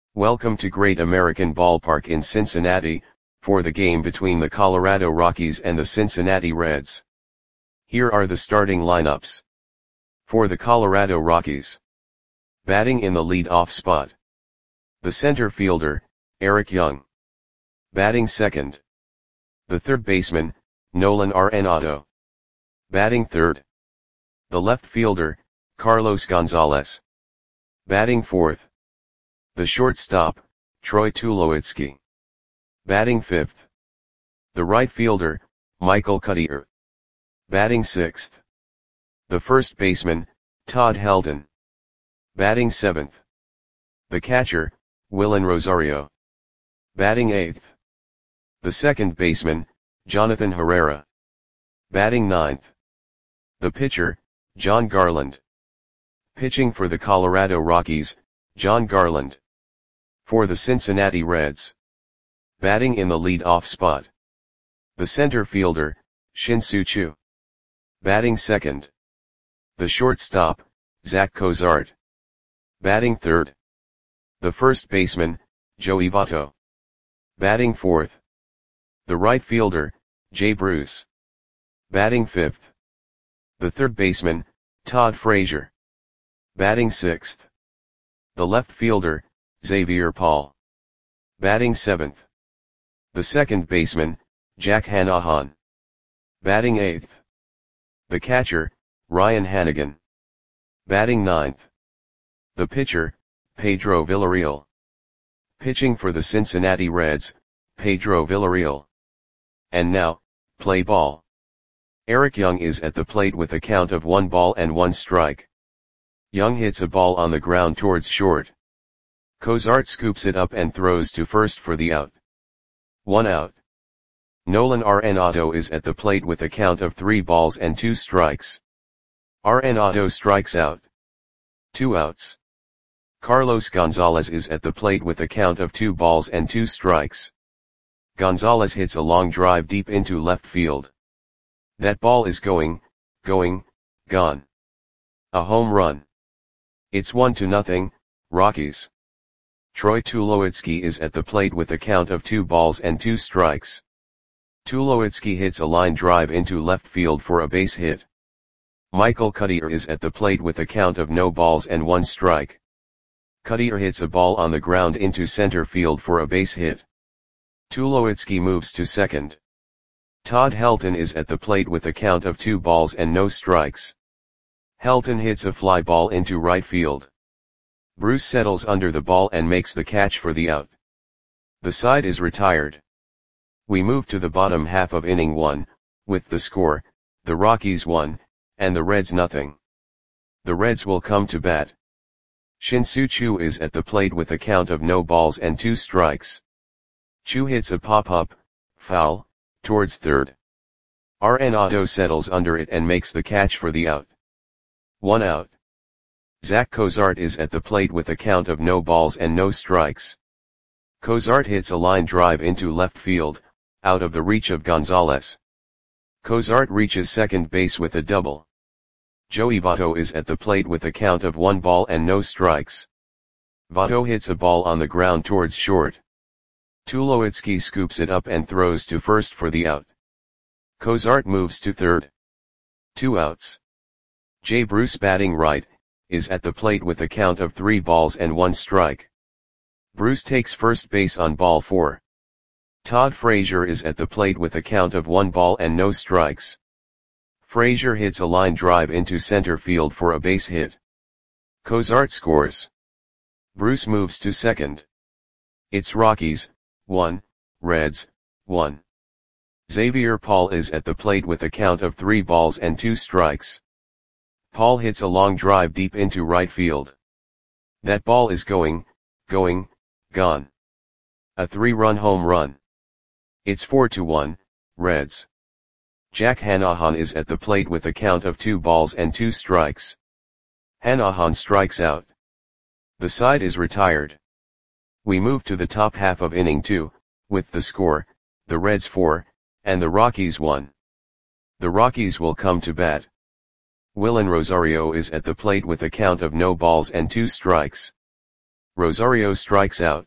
Welcome to Great American Ballpark in Cincinnati, for the game between the Colorado Rockies and the Cincinnati Reds. Here are the starting lineups. For the Colorado Rockies. Batting in the lead-off spot. The center fielder, Eric Young. Batting second. The third baseman, Nolan Arenado. Batting third. The left fielder, Carlos Gonzalez. Batting fourth. The shortstop, Troy Tulowitzki. Batting fifth. The right fielder, Michael Cuddyer. Batting sixth. The first baseman, Todd Helton. Batting seventh. The catcher, Willen Rosario. Batting eighth. The second baseman, Jonathan Herrera. Batting ninth. The pitcher, Jon Garland. Pitching for the Colorado Rockies, Jon Garland. For the Cincinnati Reds. Batting in the lead-off spot. The center fielder, Shin-Soo Choo. Batting second. The shortstop, Zach Cozart. Batting third. The first baseman, Joey Votto. Batting fourth. The right fielder, Jay Bruce. Batting fifth. The third baseman, Todd Frazier. Batting sixth. The left fielder, Xavier Paul. Batting seventh. The second baseman, Jack Hannahan. Batting eighth. The catcher, Ryan Hanigan. Batting ninth. The pitcher, Pedro Villarreal. Pitching for the Cincinnati Reds, Pedro Villarreal. And now, play ball. Eric Young is at the plate with a count of 1-1 Young hits a ball on the ground towards short. Cozart scoops it up and throws to first for the out. 1 out. Nolan Arenado is at the plate with a count of 3-2. Arenado strikes out. 2 outs. Carlos Gonzalez is at the plate with a count of 2-2. Gonzalez hits a long drive deep into left field. That ball is going, gone. A home run. It's 1-0, Rockies. Troy Tulowitzki is at the plate with a count of 2-2. Tulowitzki hits a line drive into left field for a base hit. Michael Cuddyer is at the plate with a count of 0-1. Cuddyer hits a ball on the ground into center field for a base hit. Tulowitzki moves to second. Todd Helton is at the plate with a count of 2-0. Helton hits a fly ball into right field. Bruce settles under the ball and makes the catch for the out. The side is retired. We move to the bottom half of inning 1, with the score, the Rockies 1, and the Reds 0. The Reds will come to bat. Shin-Soo Choo is at the plate with a count of 0-2. Choo hits a pop-up, foul, towards third. Arenado settles under it and makes the catch for the out. 1 out. Zach Cozart is at the plate with a count of 0-0. Cozart hits a line drive into left field, out of the reach of Gonzalez. Cozart reaches second base with a double. Joey Votto is at the plate with a count of 1-0. Votto hits a ball on the ground towards short. Tulowitzki scoops it up and throws to first for the out. Cozart moves to third. 2 outs. Jay Bruce batting right, is at the plate with a count of 3-1. Bruce takes first base on ball 4. Todd Frazier is at the plate with a count of 1-0. Frazier hits a line drive into center field for a base hit. Cozart scores. Bruce moves to second. It's Rockies, 1, Reds, 1. Xavier Paul is at the plate with a count of 3-2. Paul hits a long drive deep into right field. That ball is going, gone. A 3-run home run. It's 4-1, Reds. Jack Hannahan is at the plate with a count of 2-2. Hannahan strikes out. The side is retired. We move to the top half of inning 2, with the score, the Reds 4, and the Rockies 1. The Rockies will come to bat. Willen Rosario is at the plate with a count of 0-2. Rosario strikes out.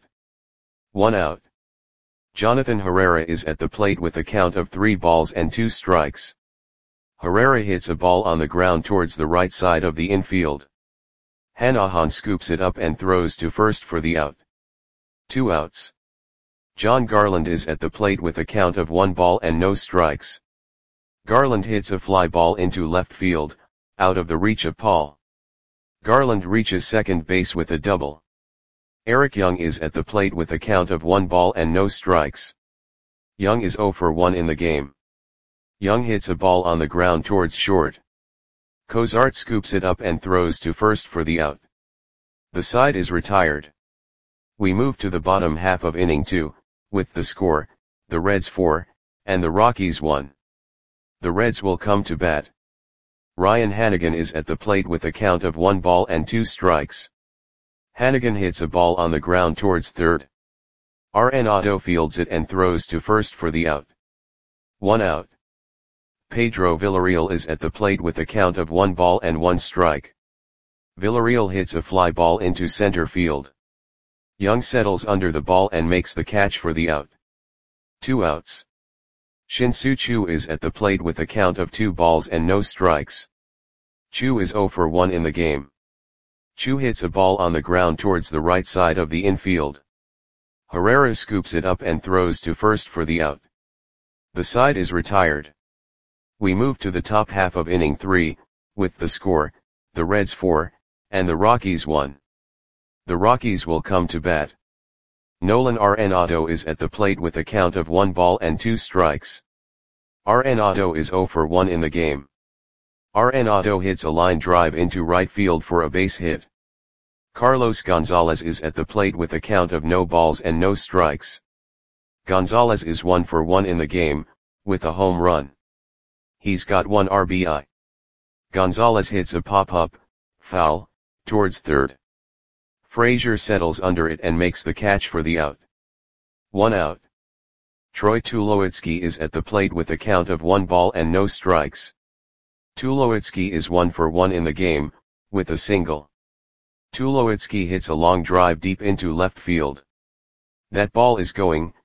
1 out. Jonathan Herrera is at the plate with a count of 3 balls and 2 strikes. Herrera hits a ball on the ground towards the right side of the infield. Hanahan scoops it up and throws to first for the out. 2 outs. John Garland is at the plate with a count of 1 ball and no strikes. Garland hits a fly ball into left field, out of the reach of Paul. Garland reaches second base with a double. Eric Young is at the plate with a count of 1 ball and no strikes. Young is 0 for 1 in the game. Young hits a ball on the ground towards short. Cozart scoops it up and throws to first for the out. The side is retired. We move to the bottom half of inning 2, with the score, the Reds 4, and the Rockies 1. The Reds will come to bat. Ryan Hanigan is at the plate with a count of 1 ball and 2 strikes. Hanigan hits a ball on the ground towards third. Arenado fields it and throws to first for the out. 1 out. Pedro Villarreal is at the plate with a count of 1 ball and 1 strike. Villarreal hits a fly ball into center field. Young settles under the ball and makes the catch for the out. 2 outs. Shin-Soo Choo is at the plate with a count of 2 balls and no strikes. Choo is 0 for 1 in the game. Choo hits a ball on the ground towards the right side of the infield. Herrera scoops it up and throws to first for the out. The side is retired. We move to the top half of inning 3, with the score, the Reds 4, and the Rockies 1. The Rockies will come to bat. Nolan Arenado is at the plate with a count of 1 ball and 2 strikes. Arenado is 0 for 1 in the game. Arenado hits a line drive into right field for a base hit. Carlos Gonzalez is at the plate with a count of no balls and no strikes. Gonzalez is 1 for 1 in the game, with a home run. He's got 1 RBI. Gonzalez hits a pop-up, foul, towards third. Frazier settles under it and makes the catch for the out. 1 out. Troy Tulowitzki is at the plate with a count of 1 ball and no strikes. Tulowitzki is 1 for 1 in the game, with a single. Tulowitzki hits a long drive deep into left field. That ball is gone.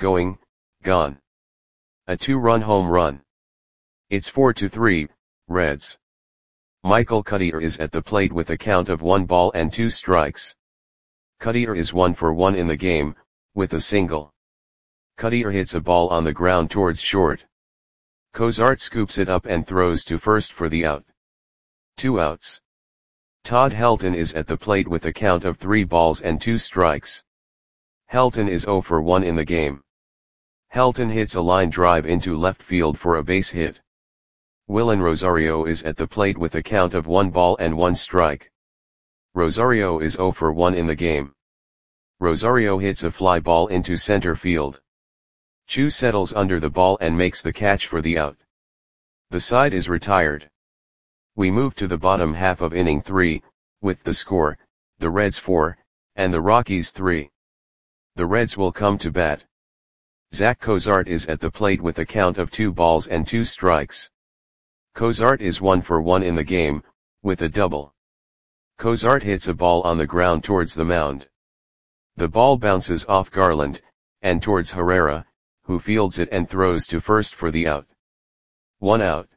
A 2-run home run. It's 4-3, Reds. Michael Cuddyer is at the plate with a count of 1 ball and 2 strikes. Cuddyer is 1 for 1 in the game, with a single. Cuddyer hits a ball on the ground towards short. Cozart scoops it up and throws to first for the out. 2 outs. Todd Helton is at the plate with a count of 3 balls and 2 strikes. Helton is 0 for 1 in the game. Helton hits a line drive into left field for a base hit. Willen Rosario is at the plate with a count of 1 ball and 1 strike. Rosario is 0 for 1 in the game. Rosario hits a fly ball into center field. Choo settles under the ball and makes the catch for the out. The side is retired. We move to the bottom half of inning 3, with the score, the Reds 4, and the Rockies 3. The Reds will come to bat. Zach Cozart is at the plate with a count of 2 balls and 2 strikes. Cozart is 1 for 1 in the game, with a double. Cozart hits a ball on the ground towards the mound. The ball bounces off Garland, and towards Herrera, who fields it and throws to first for the out. 1 out.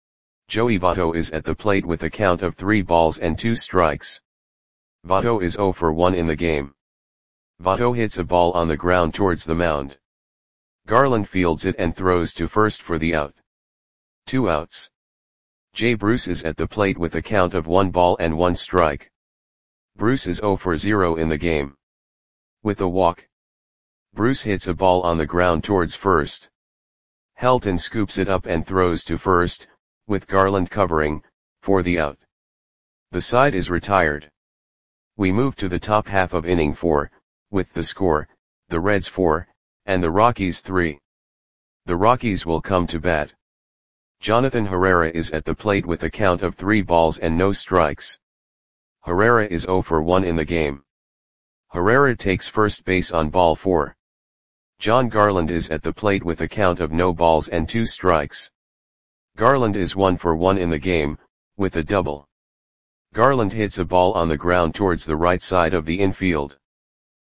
Joey Votto is at the plate with a count of 3 balls and 2 strikes. Votto is 0 for 1 in the game. Votto hits a ball on the ground towards the mound. Garland fields it and throws to first for the out. 2 outs. Jay Bruce is at the plate with a count of 1 ball and 1 strike. Bruce is 0 for 0 in the game. With a walk. Bruce hits a ball on the ground towards first. Helton scoops it up and throws to first, with Garland covering, for the out. The side is retired. We move to the top half of inning 4, with the score, the Reds 4, and the Rockies 3. The Rockies will come to bat. Jonathan Herrera is at the plate with a count of 3 balls and no strikes. Herrera is 0 for 1 in the game. Herrera takes first base on ball 4. John Garland is at the plate with a count of no balls and 2 strikes. Garland is 1 for 1 in the game, with a double. Garland hits a ball on the ground towards the right side of the infield.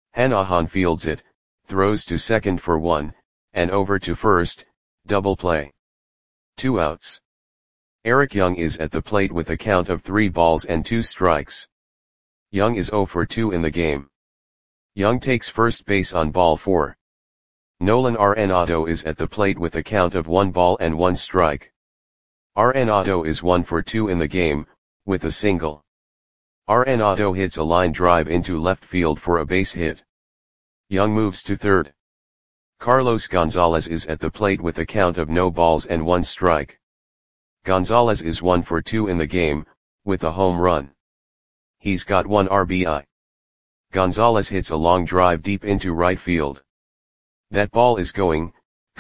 Hanahan fields it, throws to second for 1, and over to first, double play. 2 outs. Eric Young is at the plate with a count of 3 balls and 2 strikes. Young is 0 for 2 in the game. Young takes first base on ball 4. Nolan Arenado is at the plate with a count of 1 ball and 1 strike. Arenado is 1 for 2 in the game, with a single. Arenado hits a line drive into left field for a base hit. Young moves to third. Carlos Gonzalez is at the plate with a count of no balls and 1 strike. Gonzalez is 1 for 2 in the game, with a home run. He's got 1 RBI. Gonzalez hits a long drive deep into right field. That ball is gone.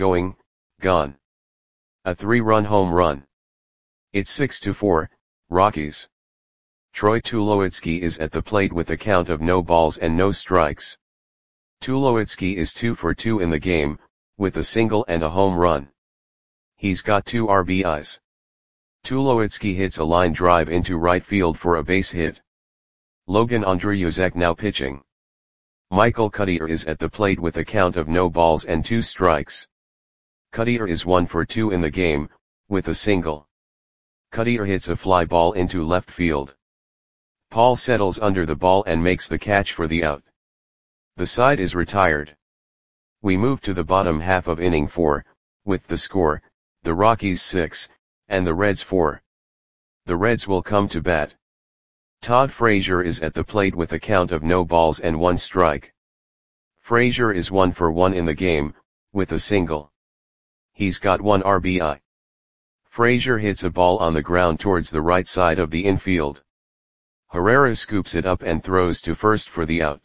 A 3-run home run. It's 6-4, Rockies. Troy Tulowitzki is at the plate with a count of no balls and no strikes. Tulowitzki is 2 for 2 in the game, with a single and a home run. He's got 2 RBIs. Tulowitzki hits a line drive into right field for a base hit. Logan Andreyuzek now pitching. Michael Cuddyer is at the plate with a count of no balls and 2 strikes. Cuddyer is 1 for 2 in the game, with a single. Cuddyer hits a fly ball into left field. Paul settles under the ball and makes the catch for the out. The side is retired. We move to the bottom half of inning 4, with the score, the Rockies 6, and the Reds 4. The Reds will come to bat. Todd Frazier is at the plate with a count of no balls and 1 strike. Frazier is 1 for 1 in the game, with a single. He's got 1 RBI. Frazier hits a ball on the ground towards the right side of the infield. Herrera scoops it up and throws to first for the out.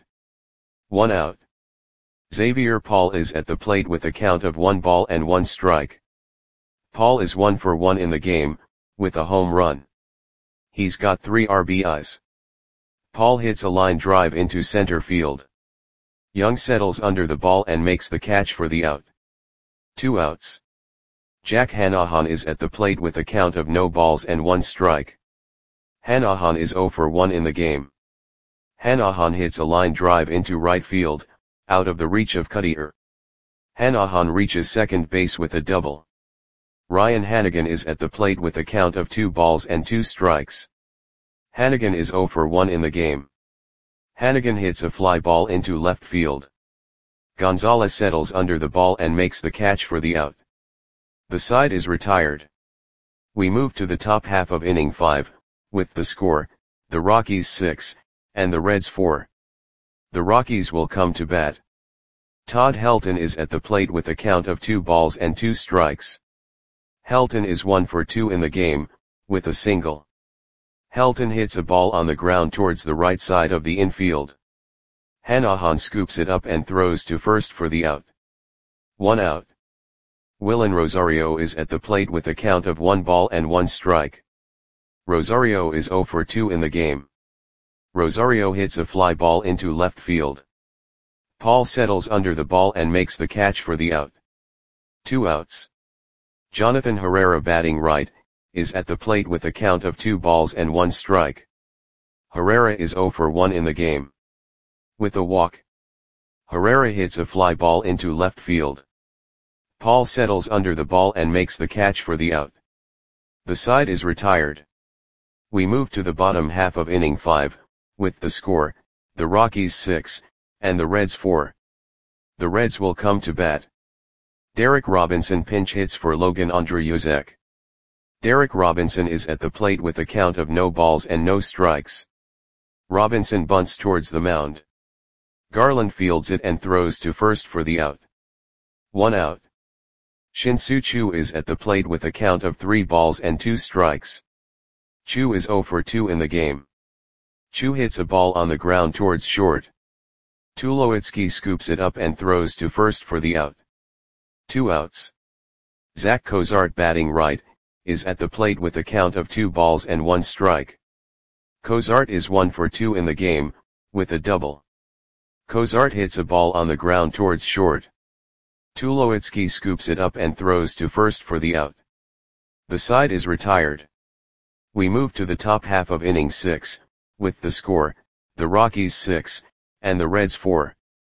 1 out. Xavier Paul is at the plate with a count of 1 ball and 1 strike. Paul is 1 for 1 in the game, with a home run. He's got 3 RBIs. Paul hits a line drive into center field. Young settles under the ball and makes the catch for the out. 2 outs. Jack Hanahan is at the plate with a count of no balls and 1 strike. Hanahan is 0 for 1 in the game. Hanahan hits a line drive into right field, out of the reach of Cuddyer. Hanahan reaches second base with a double. Ryan Hanigan is at the plate with a count of 2 balls and 2 strikes. Hanigan is 0 for 1 in the game. Hanigan hits a fly ball into left field. Gonzalez settles under the ball and makes the catch for the out. The side is retired. We move to the top half of inning 5, with the score, the Rockies 6, and the Reds 4. The Rockies will come to bat. Todd Helton is at the plate with a count of 2 balls and 2 strikes. Helton is 1 for 2 in the game, with a single. Helton hits a ball on the ground towards the right side of the infield. Hanahan scoops it up and throws to first for the out. 1 out. Willen Rosario is at the plate with a count of 1 ball and 1 strike. Rosario is 0 for 2 in the game. Rosario hits a fly ball into left field. Paul settles under the ball and makes the catch for the out. 2 outs. Jonathan Herrera batting right, is at the plate with a count of 2 balls and 1 strike. Herrera is 0 for 1 in the game. With a walk. Herrera hits a fly ball into left field. Paul settles under the ball and makes the catch for the out. The side is retired. We move to the bottom half of inning 5, with the score, the Rockies 6, and the Reds 4. The Reds will come to bat. Derek Robinson pinch hits for Logan Andreyuzek. Derek Robinson is at the plate with a count of no balls and no strikes. Robinson bunts towards the mound. Garland fields it and throws to first for the out. 1 out. Shin-Soo Choo is at the plate with a count of 3 balls and 2 strikes. Choo is 0 for 2 in the game. Choo hits a ball on the ground towards short. Tulowitzki scoops it up and throws to first for the out. 2 outs. Zach Cozart batting right, is at the plate with a count of 2 balls and 1 strike. Cozart is 1 for 2 in the game, with a double. Cozart hits a ball on the ground towards short. Tulowitzki scoops it up and throws to first for the out. The side is retired. We move to the top half of inning 6, with the score, the Rockies 6, and the Reds 4.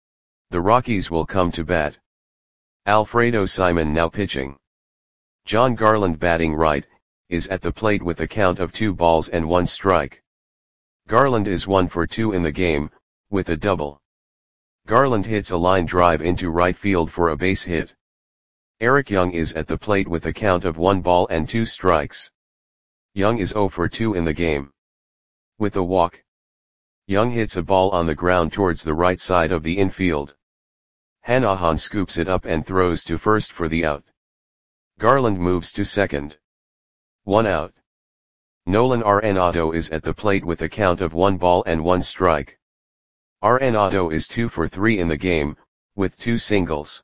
The Rockies will come to bat. Alfredo Simon now pitching. Jon Garland batting right, is at the plate with a count of 2 balls and 1 strike. Garland is 1 for 2 in the game, with a double. Garland hits a line drive into right field for a base hit. Eric Young is at the plate with a count of 1 ball and 2 strikes. Young is 0 for 2 in the game. With a walk. Young hits a ball on the ground towards the right side of the infield. Hanahan scoops it up and throws to first for the out. Garland moves to second. 1 out. Nolan Arenado is at the plate with a count of 1 ball and 1 strike. Arenado is 2 for 3 in the game, with 2 singles.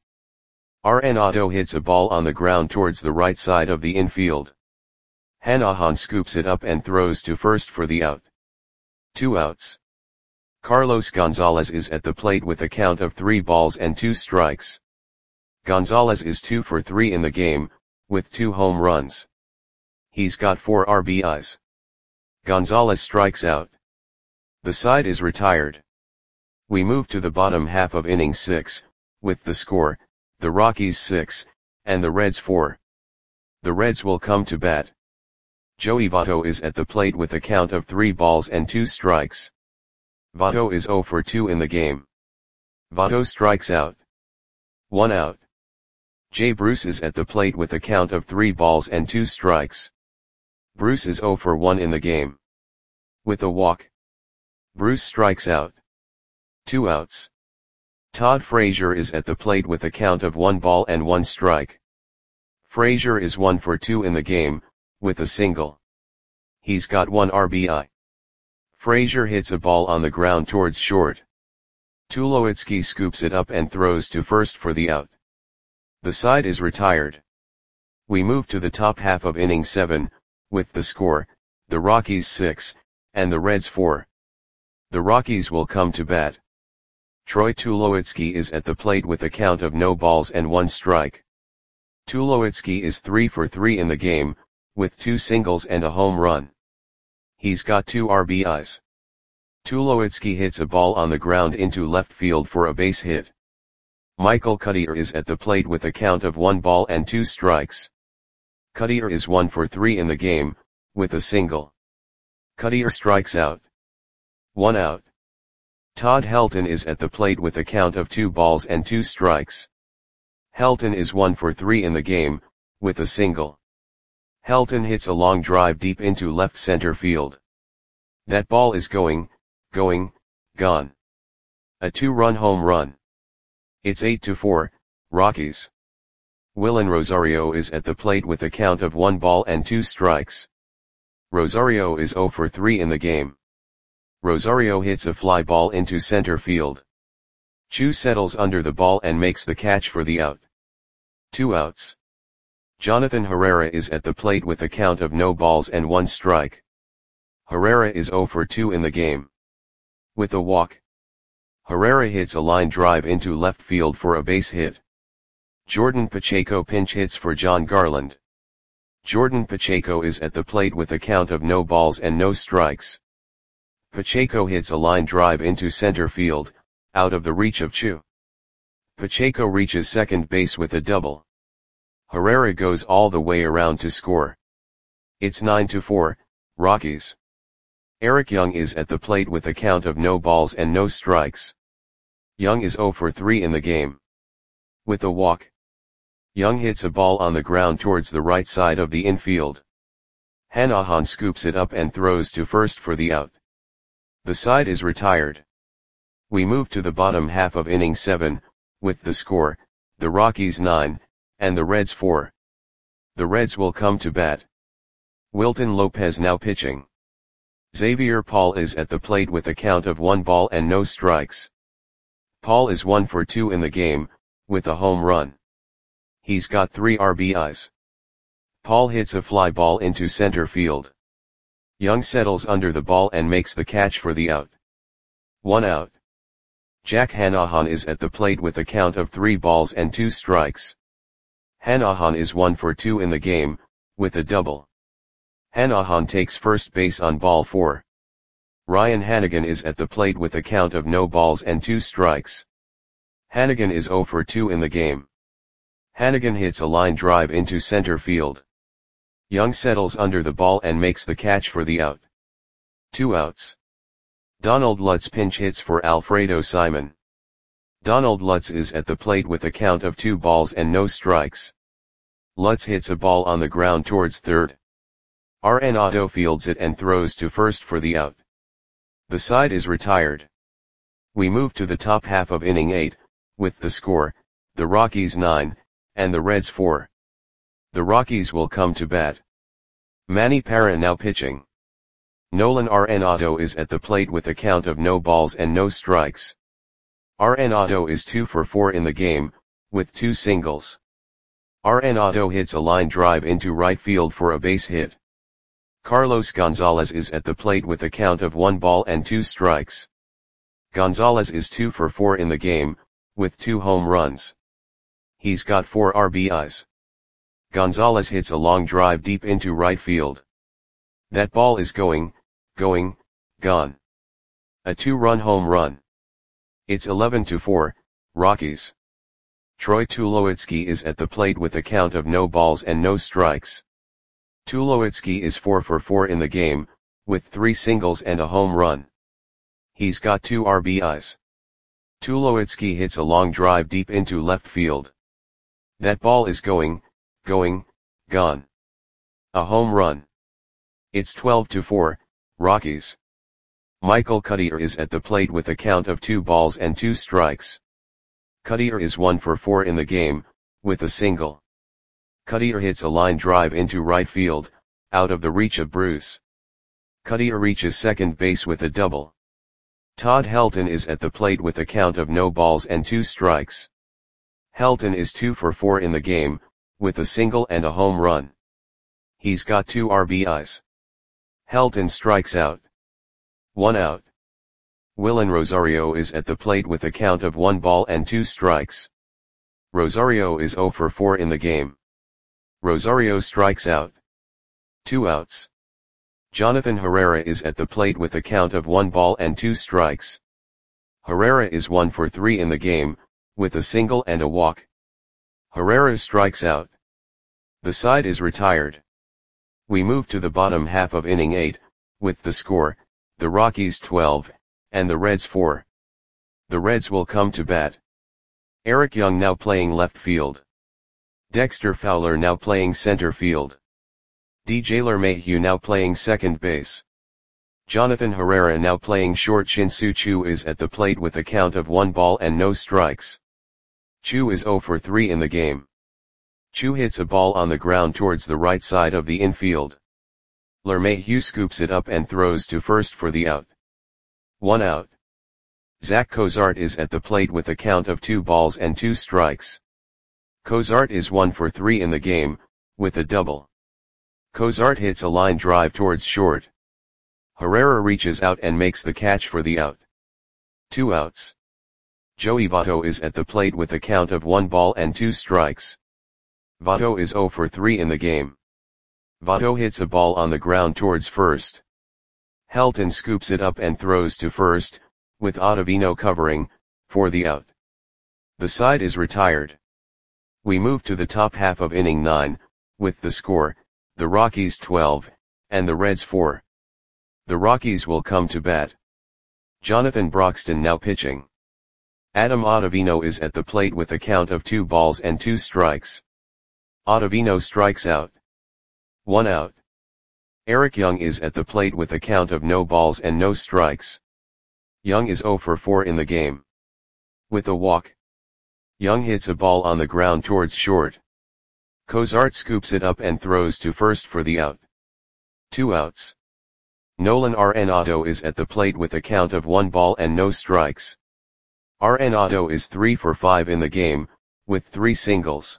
Arenado hits a ball on the ground towards the right side of the infield. Hanahan scoops it up and throws to first for the out. 2 outs. Carlos Gonzalez is at the plate with a count of 3 balls and 2 strikes. Gonzalez is 2 for 3 in the game, with 2 home runs. He's got 4 RBIs. Gonzalez strikes out. The side is retired. We move to the bottom half of inning 6, with the score, the Rockies 6, and the Reds 4. The Reds will come to bat. Joey Votto is at the plate with a count of 3 balls and 2 strikes. Votto is 0 for 2 in the game. Votto strikes out. 1 out. Jay Bruce is at the plate with a count of 3 balls and 2 strikes. Bruce is 0 for 1 in the game. With a walk. Bruce strikes out. 2 outs. Todd Frazier is at the plate with a count of 1 ball and 1 strike. Frazier is 1 for 2 in the game, with a single. He's got 1 RBI. Frazier hits a ball on the ground towards short. Tulowitzki scoops it up and throws to first for the out. The side is retired. We move to the top half of inning 7, with the score, the Rockies 6, and the Reds 4. The Rockies will come to bat. Troy Tulowitzki is at the plate with a count of no balls and 1 strike. Tulowitzki is 3 for 3 in the game, with 2 singles and a home run. He's got 2 RBIs. Tulowitzki hits a ball on the ground into left field for a base hit. Michael Cuddyer is at the plate with a count of 1 ball and 2 strikes. Cuddyer is 1 for 3 in the game, with a single. Cuddyer strikes out. 1 out. Todd Helton is at the plate with a count of 2 balls and 2 strikes. Helton is 1 for 3 in the game, with a single. Helton hits a long drive deep into left center field. That ball is gone. A 2-run home run. It's 8-4, Rockies. Willen Rosario is at the plate with a count of 1 ball and 2 strikes. Rosario is 0 for 3 in the game. Rosario hits a fly ball into center field. Chu settles under the ball and makes the catch for the out. 2 outs. Jonathan Herrera is at the plate with a count of no balls and 1 strike. Herrera is 0 for 2 in the game. With a walk. Herrera hits a line drive into left field for a base hit. Jordan Pacheco pinch hits for Jon Garland. Jordan Pacheco is at the plate with a count of no balls and no strikes. Pacheco hits a line drive into center field, out of the reach of Chu. Pacheco reaches second base with a double. Herrera goes all the way around to score. It's 9-4, Rockies. Eric Young is at the plate with a count of no balls and no strikes. Young is 0 for 3 in the game. With a walk. Young hits a ball on the ground towards the right side of the infield. Hanahan scoops it up and throws to first for the out. The side is retired. We move to the bottom half of inning 7, with the score, the Rockies 9, and the Reds 4. The Reds will come to bat. Wilton Lopez now pitching. Xavier Paul is at the plate with a count of 1 ball and no strikes. Paul is 1 for 2 in the game, with a home run. He's got 3 RBIs. Paul hits a fly ball into center field. Young settles under the ball and makes the catch for the out. 1 out. Jack Hanahan is at the plate with a count of 3 balls and 2 strikes. Hanahan is 1 for 2 in the game, with a double. Hanahan takes first base on ball 4. Ryan Hanigan is at the plate with a count of no balls and 2 strikes. Hannigan is 0 for 2 in the game. Hannigan hits a line drive into center field. Young settles under the ball and makes the catch for the out. 2 outs. Donald Lutz pinch hits for Alfredo Simon. Donald Lutz is at the plate with a count of 2 balls and no strikes. Lutz hits a ball on the ground towards third. Arenado fields it and throws to first for the out. The side is retired. We move to the top half of inning 8, with the score, the Rockies 9, and the Reds 4. The Rockies will come to bat. Manny Parra now pitching. Nolan Arenado is at the plate with a count of no balls and no strikes. Arenado is 2 for 4 in the game, with 2 singles. Arenado hits a line drive into right field for a base hit. Carlos Gonzalez is at the plate with a count of 1 ball and 2 strikes. Gonzalez is 2 for 4 in the game, with 2 home runs. He's got 4 RBIs. Gonzalez hits a long drive deep into right field. That ball is gone. A 2-run home run. It's 11-4, Rockies. Troy Tulowitzki is at the plate with a count of no balls and no strikes. Tulowitzki is 4 for 4 in the game, with 3 singles and a home run. He's got 2 RBIs. Tulowitzki hits a long drive deep into left field. That ball is gone. A home run. It's 12-4, Rockies. Michael Cuddyer is at the plate with a count of 2 balls and 2 strikes. Cuddyer is 1 for 4 in the game, with a single. Cuddyer hits a line drive into right field, out of the reach of Bruce. Cuddyer reaches second base with a double. Todd Helton is at the plate with a count of no balls and 2 strikes. Helton is 2 for 4 in the game, with a single and a home run. He's got 2 RBIs. Helton strikes out. 1 out. Willen Rosario is at the plate with a count of 1 ball and 2 strikes. Rosario is 0 for 4 in the game. Rosario strikes out. 2 outs. Jonathan Herrera is at the plate with a count of 1 ball and 2 strikes. Herrera is 1 for 3 in the game, with a single and a walk. Herrera strikes out. The side is retired. We move to the bottom half of inning 8, with the score, the Rockies 12, and the Reds 4. The Reds will come to bat. Eric Young now playing left field. Dexter Fowler now playing center field. DJ LeMahieu now playing second base. Jonathan Herrera now playing short. Shin-Soo Choo is at the plate with a count of 1 ball and no strikes. Choo is 0 for 3 in the game. Choo hits a ball on the ground towards the right side of the infield. LeMahieu scoops it up and throws to first for the out. 1 out. Zach Cozart is at the plate with a count of 2 balls and 2 strikes. Cozart is 1 for 3 in the game, with a double. Cozart hits a line drive towards short. Herrera reaches out and makes the catch for the out. 2 outs. Joey Votto is at the plate with a count of 1 ball and 2 strikes. Votto is 0 for 3 in the game. Votto hits a ball on the ground towards first. Helton scoops it up and throws to first, with Ottavino covering, for the out. The side is retired. We move to the top half of inning 9, with the score, the Rockies 12, and the Reds 4. The Rockies will come to bat. Jonathan Broxton now pitching. Adam Ottavino is at the plate with a count of 2 balls and 2 strikes. Ottavino strikes out. 1 out. Eric Young is at the plate with a count of no balls and no strikes. Young is 0 for 4 in the game. With a walk. Young hits a ball on the ground towards short. Cozart scoops it up and throws to first for the out. 2 outs. Nolan Arenado is at the plate with a count of 1 ball and no strikes. Arenado is 3 for 5 in the game, with 3 singles.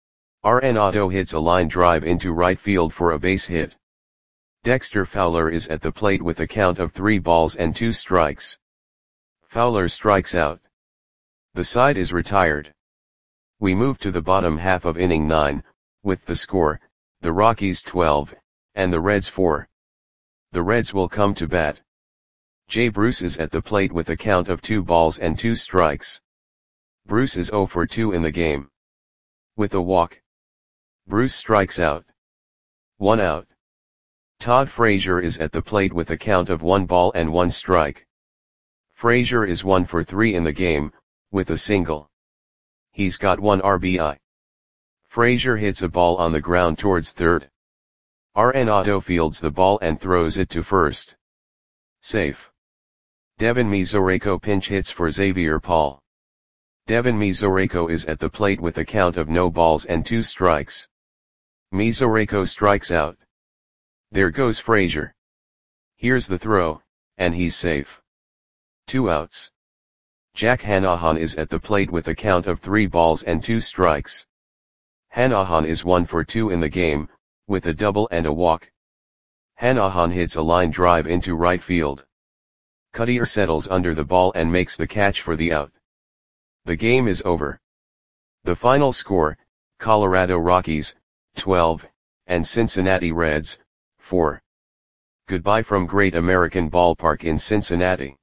Arenado hits a line drive into right field for a base hit. Dexter Fowler is at the plate with a count of 3 balls and 2 strikes. Fowler strikes out. The side is retired. We move to the bottom half of inning 9, with the score, the Rockies 12, and the Reds 4. The Reds will come to bat. Jay Bruce is at the plate with a count of 2 balls and 2 strikes. Bruce is 0 for 2 in the game. With a walk, Bruce strikes out. 1 out. Todd Frazier is at the plate with a count of 1 ball and 1 strike. Frazier is 1 for 3 in the game, with a single. He's got 1 RBI. Frazier hits a ball on the ground towards third. Arenado fields the ball and throws it to first. Safe. Devin Mesoraco pinch hits for Xavier Paul. Devin Mesoraco is at the plate with a count of no balls and 2 strikes. Mesoraco strikes out. There goes Frazier. Here's the throw, and he's safe. 2 outs. Jack Hanahan is at the plate with a count of 3 balls and 2 strikes. Hanahan is 1 for 2 in the game, with a double and a walk. Hanahan hits a line drive into right field. Cutter settles under the ball and makes the catch for the out. The game is over. The final score, Colorado Rockies, 12, and Cincinnati Reds, 4. Goodbye from Great American Ballpark in Cincinnati.